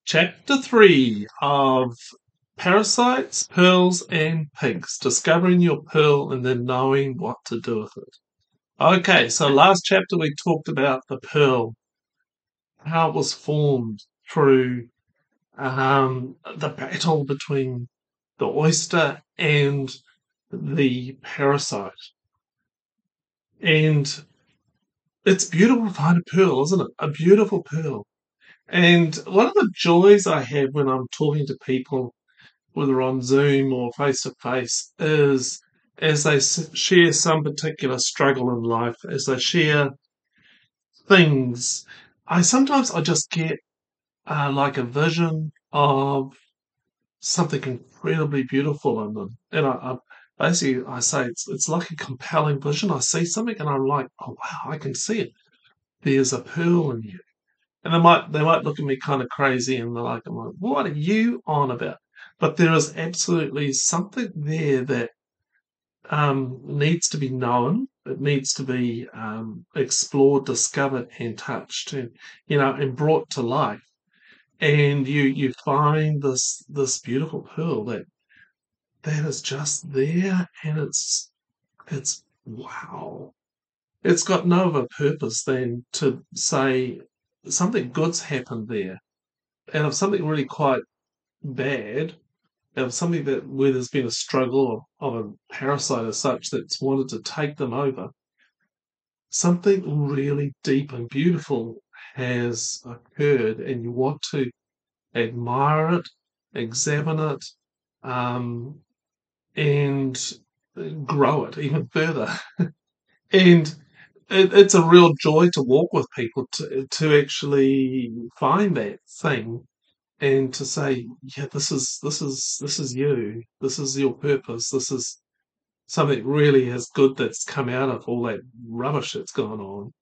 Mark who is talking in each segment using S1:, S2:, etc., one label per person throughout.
S1: Chapter 3 of Parasites, Pearls, and Pigs. Discovering your pearl and then knowing what to do with it. Okay, so last chapter we talked about the pearl, how it was formed through the battle between the oyster and the parasite. And it's beautiful to find a pearl, isn't it? A beautiful pearl. And one of the joys I have when I'm talking to people, whether on Zoom or face to face, is as they share some particular struggle in life, as they share things, I just get like a vision of something incredibly beautiful in them, and I say it's like a compelling vision. I see something and I'm like, oh wow, I can see it. There's a pearl in you. And they might look at me kind of crazy and I'm like, what are you on about? But there is absolutely something there that needs to be known. It needs to be explored, discovered, and touched, and and brought to life. And you find this beautiful pearl that is just there, and it's wow. It's got no other purpose than to say something good's happened there. And if something really quite bad, if something that where there's been a struggle of a parasite as such that's wanted to take them over, something really deep and beautiful has occurred, and you want to admire it, examine it, um, and grow it even further. And it's a real joy to walk with people to actually find that thing and to say, yeah, this is you. This is your purpose. This is something really as good that's come out of all that rubbish that's gone on.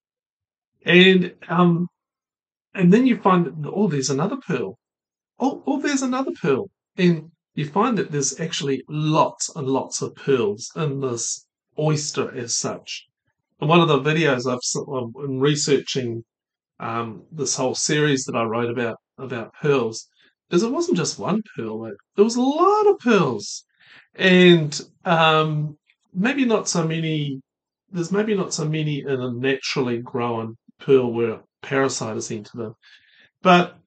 S1: And then you find that there's another pearl. There's another pearl. And you find that there's actually lots and lots of pearls in this oyster as such. And one of the videos I'm researching this whole series that I wrote about pearls is it wasn't just one pearl. There was a lot of pearls, and maybe not so many. There's maybe not so many in a naturally grown pearl where a parasite has entered them, but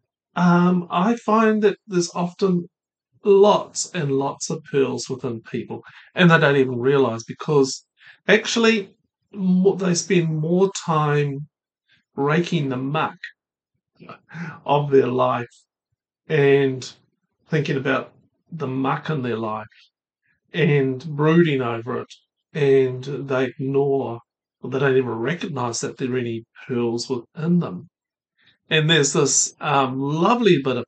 S1: I find that there's often lots and lots of pearls within people, and they don't even realize because actually they spend more time raking the muck of their life and thinking about the muck in their life and brooding over it, and they ignore or they don't even recognize that there are any pearls within them. And there's this lovely bit of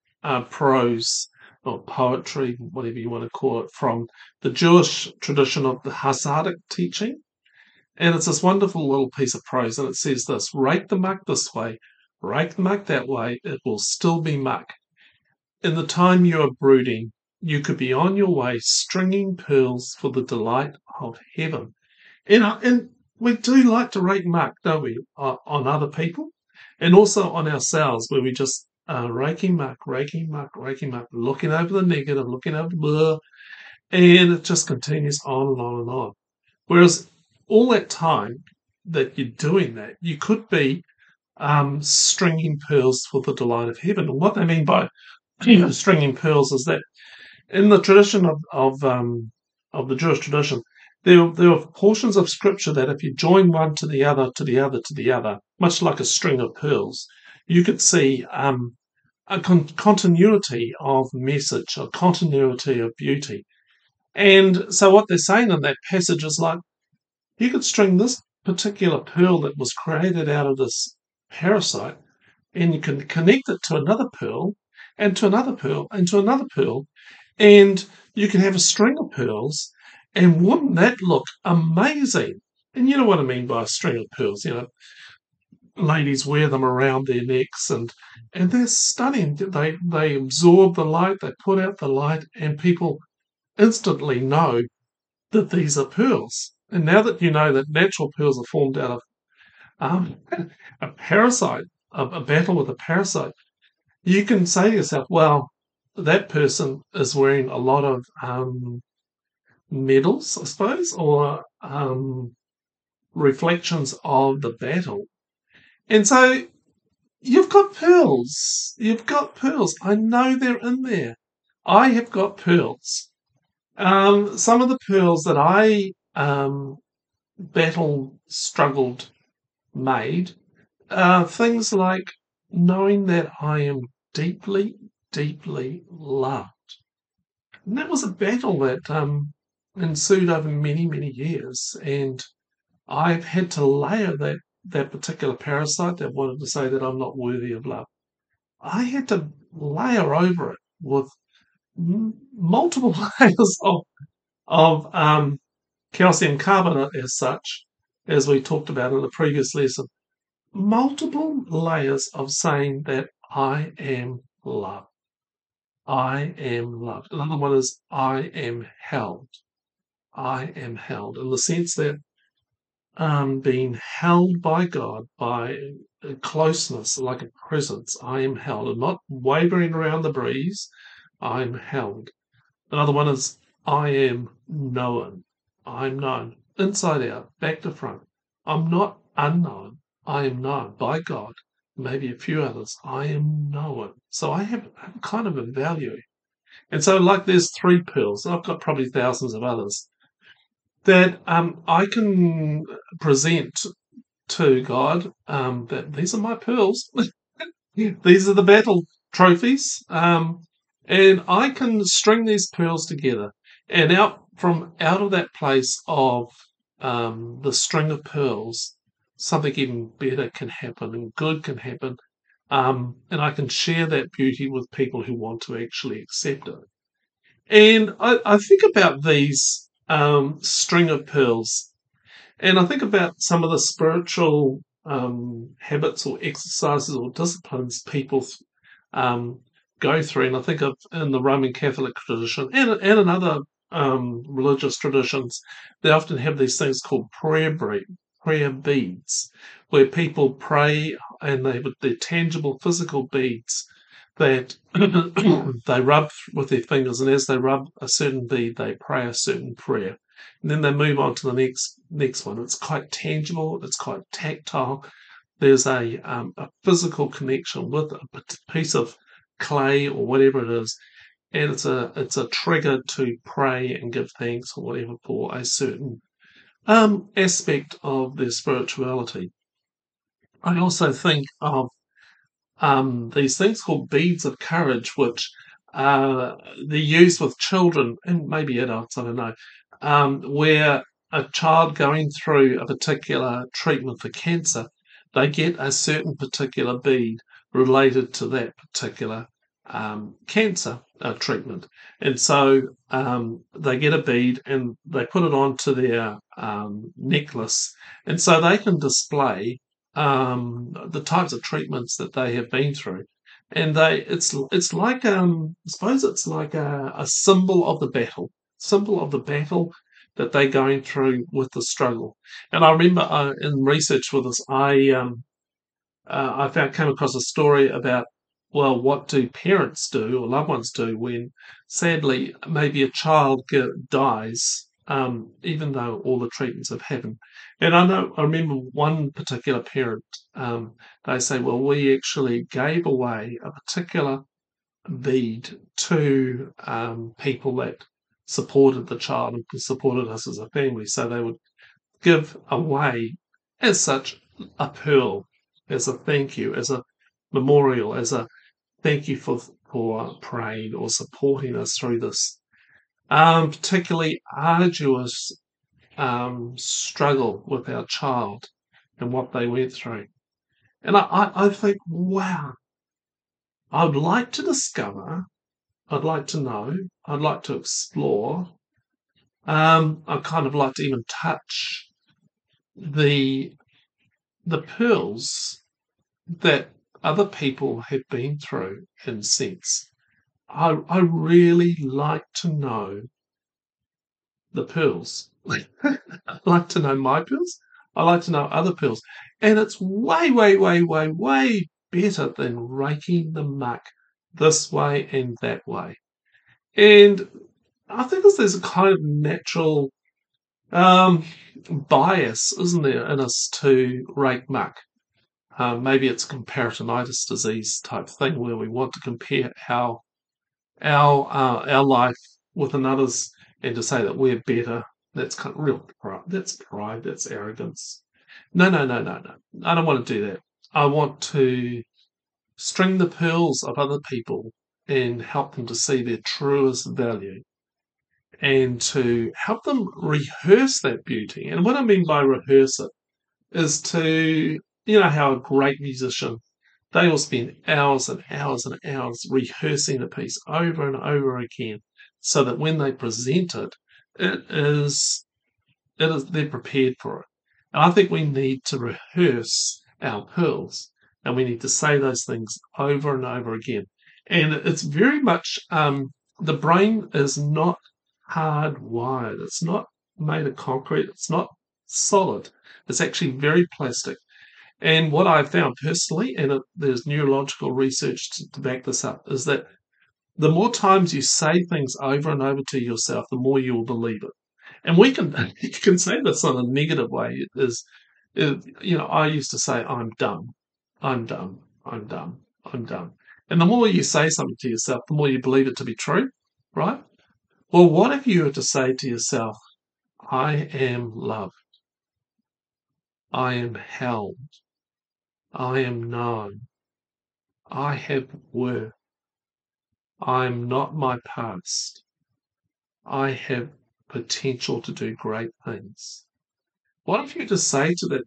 S1: prose or poetry, whatever you want to call it, from the Jewish tradition of the Hasidic teaching. And it's this wonderful little piece of prose, and it says this: rake the muck this way, rake the muck that way, it will still be muck. In the time you are brooding, you could be on your way stringing pearls for the delight of heaven. And we do like to rake muck, don't we, on other people and also on ourselves, where we just raking muck, raking muck, raking muck, looking over the negative, looking over the blah, and it just continues on and on and on. Whereas all that time that you're doing that, you could be stringing pearls for the delight of heaven. And what they mean by stringing pearls is that in the tradition of the Jewish tradition, there are portions of scripture that if you join one to the other, to the other, to the other, much like a string of pearls, you could see a continuity of message, a continuity of beauty. And so what they're saying in that passage is like, you could string this particular pearl that was created out of this parasite, and you can connect it to another pearl, and to another pearl, and to another pearl, and you can have a string of pearls, and wouldn't that look amazing? And you know what I mean by a string of pearls. Ladies wear them around their necks, and they're stunning. They absorb the light, they put out the light, and people instantly know that these are pearls. And now that you know that natural pearls are formed out of um, a parasite, a battle with a parasite, you can say to yourself, well, that person is wearing a lot of medals, I suppose, or reflections of the battle. And so you've got pearls. You've got pearls. I know they're in there. I have got pearls. Some of the pearls that I battle struggled made things like knowing that I am deeply, deeply loved. And that was a battle that ensued over many, many years. And I've had to layer that particular parasite that wanted to say that I'm not worthy of love. I had to layer over it with multiple layers of calcium carbonate, as such, as we talked about in the previous lesson. Multiple layers of saying that I am loved. I am loved. Another one is I am held. I am held in the sense that being held by God, by a closeness, like a presence. I am held. I'm not wavering around the breeze. I'm held. Another one is I am known. I'm known. Inside out, back to front. I'm not unknown. I am known by God, maybe a few others. I am known. So I have kind of a value. And so, like, there's three pearls, and I've got probably thousands of others that I can present to God that these are my pearls. These are the battle trophies. And I can string these pearls together. And out of that place of the string of pearls, something even better can happen and good can happen. And I can share that beauty with people who want to actually accept it. And I think about these string of pearls, and I think about some of the spiritual habits or exercises or disciplines people um, go through. And I think of in the Roman Catholic tradition and in other religious traditions, they often have these things called prayer beads, where people pray and they with their tangible physical beads that they rub with their fingers, and as they rub a certain bead, they pray a certain prayer. And then they move on to the next one. It's quite tangible, it's quite tactile. There's a physical connection with a piece of clay or whatever it is, and it's a trigger to pray and give thanks or whatever for a certain aspect of their spirituality. I also think of these things called beads of courage, which they're used with children and maybe adults, I don't know, where a child going through a particular treatment for cancer, they get a certain particular bead related to that particular cancer treatment. And so they get a bead and they put it onto their necklace. And so they can display the types of treatments that they have been through. And it's like I suppose it's like a symbol of the battle that they're going through with the struggle. And I remember in research for this, I came across a story about, well, what do parents do or loved ones do when sadly maybe a child dies, even though all the treatments have happened. And I remember one particular parent, they say, well, we actually gave away a particular bead to people that supported the child and supported us as a family. So they would give away, as such, a pearl as a thank you, as a memorial, as a thank you for praying or supporting us through this particularly arduous struggle with our child and what they went through. And I think, wow, I'd like to discover, I'd like to know, I'd like to explore. I'd kind of like to even touch the pearls that other people have been through in sense. I really like to know the pearls. I like to know my pearls. I like to know other pearls. And it's way, way, way, way, way better than raking the muck this way and that way. And I think there's a kind of natural um, bias, isn't there, in us to rate muck. Maybe it's comparisonitis disease type thing where we want to compare our life with another's and to say that we're better. That's kind of real pride. That's pride. That's arrogance. No, no, no, no, no. I don't want to do that. I want to string the pearls of other people and help them to see their truest value and to help them rehearse that beauty. And what I mean by rehearse it is to, you know, how a great musician, they will spend hours and hours and hours rehearsing the piece over and over again so that when they present it, it is, they're prepared for it. And I think we need to rehearse our pearls and we need to say those things over and over again. And it's very much, the brain is not hardwired. It's not made of concrete. It's not solid. It's actually very plastic. And what I've found personally, and there's neurological research to back this up, is that the more times you say things over and over to yourself, the more you'll believe it. And we can you can say this in a negative way. You know, I used to say, "I'm dumb, I'm dumb, I'm dumb, I'm dumb," and the more you say something to yourself, the more you believe it to be true, right? Well, what if you were to say to yourself, "I am loved, I am held, I am known, I have worth, I'm not my past, I have potential to do great things." What if you just say to that,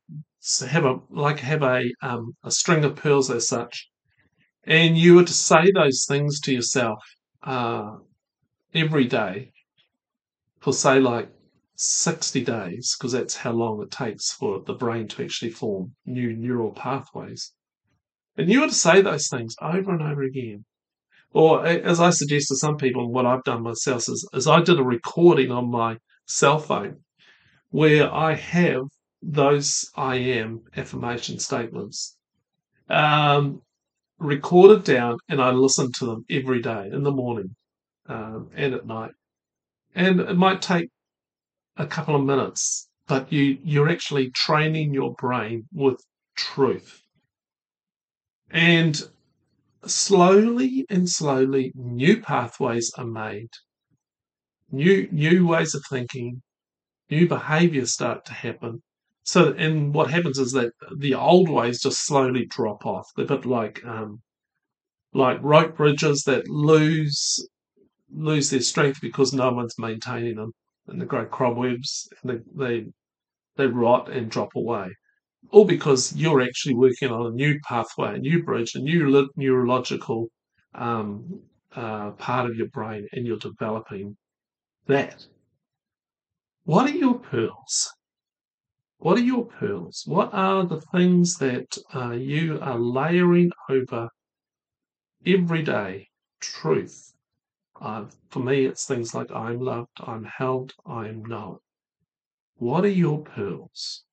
S1: have a string of pearls as such, and you were to say those things to yourself uh, every day for say like 60 days, because that's how long it takes for the brain to actually form new neural pathways. And you were to say those things over and over again. Or as I suggest to some people, and what I've done myself is I did a recording on my cell phone where I have those I am affirmation statements um, recorded down, and I listen to them every day in the morning and at night. And it might take a couple of minutes, but you're actually training your brain with truth. And slowly and slowly, new pathways are made, new ways of thinking, new behaviors start to happen. So, and what happens is that the old ways just slowly drop off. They're a bit like rope bridges that lose their strength because no one's maintaining them, and they grow cobwebs and they rot and drop away. All because you're actually working on a new pathway, a new bridge, a new neurological um, part of your brain, and you're developing that. What are your pearls? What are your pearls? What are the things that you are layering over every day? Truth. For me, it's things like I'm loved, I'm held, I'm known. What are your pearls?